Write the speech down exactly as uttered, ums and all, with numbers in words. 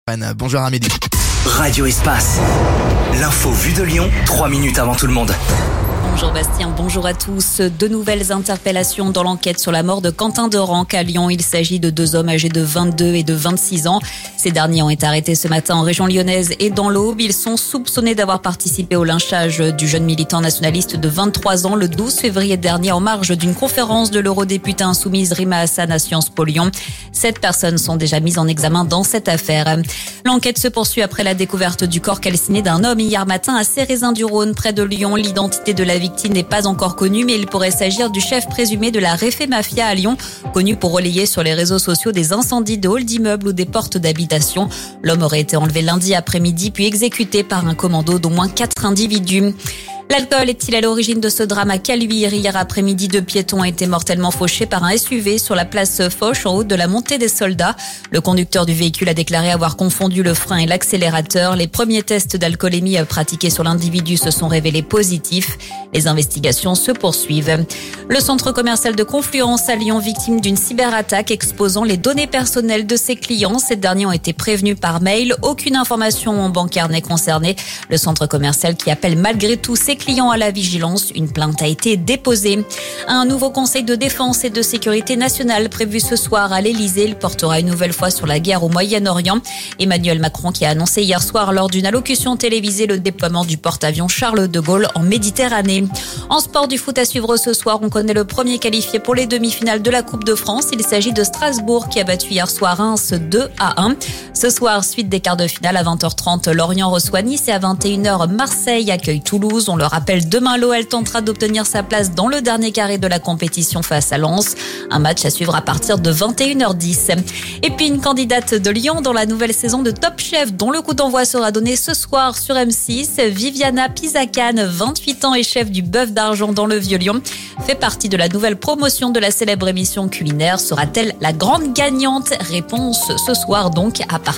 Bonjour Amélie. Radio Espace. L'info vue de Lyon, trois minutes avant tout le monde. Bonjour Bastien, bonjour à tous. De nouvelles interpellations dans l'enquête sur la mort de Quentin Derenc à Lyon. Il s'agit de deux hommes âgés de vingt-deux et de vingt-six ans. Ces derniers ont été arrêtés ce matin en région lyonnaise et dans l'Aube. Ils sont soupçonnés d'avoir participé au lynchage du jeune militant nationaliste de vingt-trois ans le douze février dernier en marge d'une conférence de l'eurodéputée insoumise Rima Hassan à Sciences Po Lyon. Sept personnes sont déjà mises en examen dans cette affaire. L'enquête se poursuit après la découverte du corps calciné d'un homme hier matin à Cérézin-du-Rhône près de Lyon. L'identité de la victime n'est pas encore connue, mais il pourrait s'agir du chef présumé de la Réfé Mafia à Lyon, connu pour relayer sur les réseaux sociaux des incendies de halls d'immeubles ou des portes d'habitation. L'homme aurait été enlevé lundi après-midi puis exécuté par un commando d'au moins quatre individus. L'alcool est-il à l'origine de ce drame à Caluire? Hier après-midi, deux piétons ont été mortellement fauchés par un S U V sur la place Foch en haut de la montée des Soldats. Le conducteur du véhicule a déclaré avoir confondu le frein et l'accélérateur. Les premiers tests d'alcoolémie pratiqués sur l'individu se sont révélés positifs. Les investigations se poursuivent. Le centre commercial de Confluence à Lyon, victime d'une cyberattaque exposant les données personnelles de ses clients. Ces derniers ont été prévenus par mail. Aucune information bancaire n'est concernée. Le centre commercial qui appelle malgré tout ses clients à la vigilance. Une plainte a été déposée. Un nouveau conseil de défense et de sécurité nationale prévu ce soir à l'Elysée. Il portera une nouvelle fois sur la guerre au Moyen-Orient. Emmanuel Macron qui a annoncé hier soir lors d'une allocution télévisée le déploiement du porte-avions Charles de Gaulle en Méditerranée. En sport, du foot à suivre ce soir. On connaît le premier qualifié pour les demi-finales de la Coupe de France. Il s'agit de Strasbourg qui a battu hier soir Reims deux à un. Ce soir, suite des quarts de finale à vingt heures trente. Lorient reçoit Nice et à vingt et une heures, Marseille accueille Toulouse. On le rappelle, demain, l'O L tentera d'obtenir sa place dans le dernier carré de la compétition face à Lens. Un match à suivre à partir de vingt et une heures dix. Et puis une candidate de Lyon dans la nouvelle saison de Top Chef dont le coup d'envoi sera donné ce soir sur M six. Viviana Pisacane, vingt-huit ans et chef du Bœuf d'Argent dans le Vieux-Lyon, fait partie de la nouvelle promotion de la célèbre émission culinaire. Sera-t-elle la grande gagnante? Réponse ce soir donc à partir